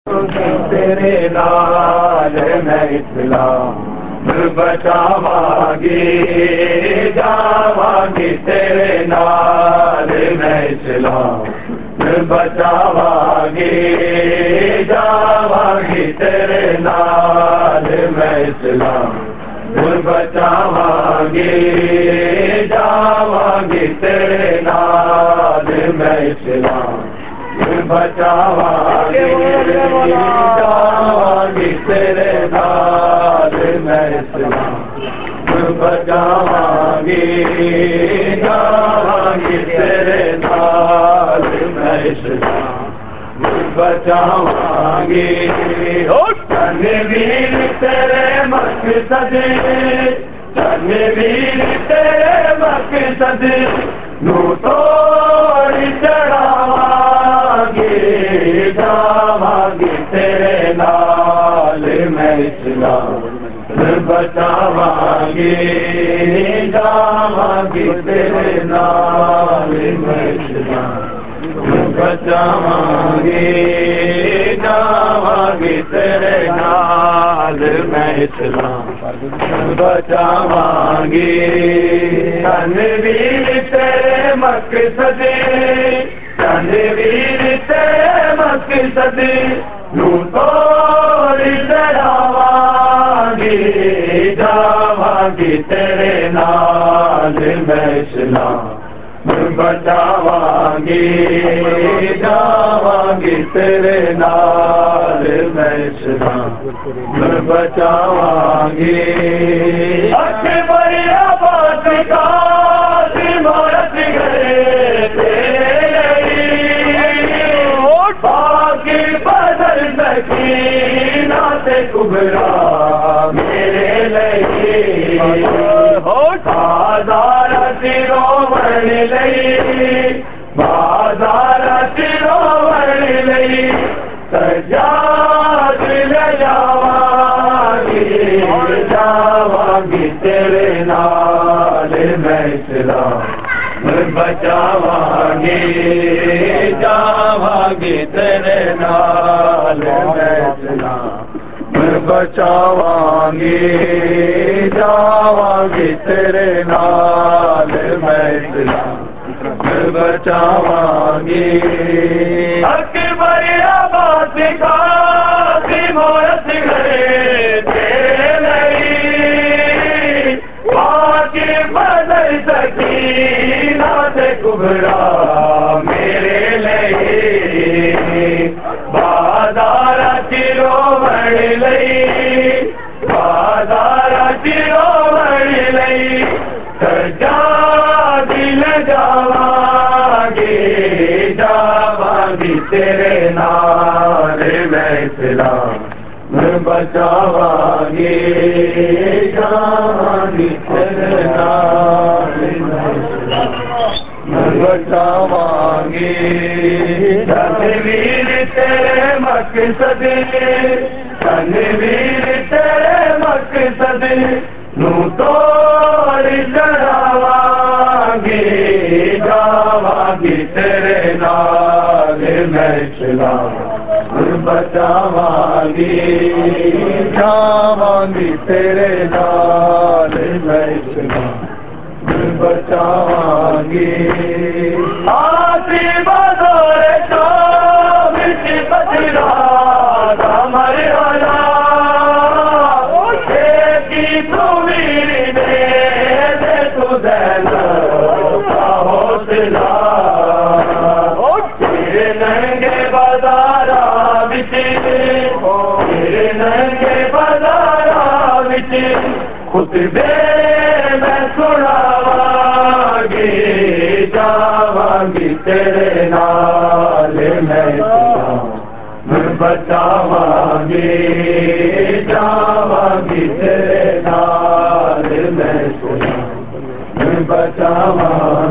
تیرے نال میں اسلام بچاواں گی، جاواں گی تیرے نال میں اسلام بچاواں گی، جاواں گی تیرے نال میں اسلام بچاواں گی، جاواں گی تیرے نال میں اسلام بچاواں گی، جاواں گی تیرے نال میں اسلام بچاواں گی، جاواں گی تیرے نال میں اسلام بچاواں گی۔ تنویر تیرے مقصد، تنویر تیرے مقصد نو توڑ چڑھاواں گی، جاواں گی تیرے نال میں اسلام بچاواں گی، جاواں گی تیرے نال میں اسلام بچاواں گی، جاواں گی تیرے نال میں اسلام بچاواں گی۔ تنویر تیرے مقصد، تنویر تیرے مقصد نو توڑ چڑھاواں گی، جاواں گی تیرے نال میں اسلام بچاواں گی، جاواں گی تیرے نال میں اسلام بچاواں گی۔ اکبر آباد کا عمارت گئے باقی بدل سکینہ سے کبرا میرے لیے، بازار روڑ لئی، بازار روڑ لئی سجاد لے جاواں گی، جاواں گی تیرے نال میں اسلام بچاواں گی، جاواں گی تیرے نال میں اسلام بچاواں گی، جاواں گی تیرے نال میں اسلام بچاواں گی۔ اکبر آباد کا عمارت گئے تیرے لئی باقی بدل سکینہ سے کبرا میرے لیے، بازار روڑ لئی، بازار روڑ لئی سجاد لے جاواں گی، جاواں گی تیرے نال میں اسلام بچاواں گی، جاواں گی تیرے نال میں اسلام بچاواں گی۔ تنویر تیرے مقصد، تنویر تیرے مقصد نو توڑ چڑھاواں گی، جاواں گی تیرے نال میں اسلام بچاواں گی، جاواں گی تیرے نال میں اسلام بچاواں گی۔ آسی بازار شام کی بجرا کمر والا کی تمیر دے تو دل کا حوصلہ، تیرے ننگے بازارا وچ، تیرے ننگے بازارا وچ خطبے میں سناواں گی، جاواں گی تیرے نال میں اسلام بچاواں گی، جاواں گی تیرے نال میں اسلام بچاواں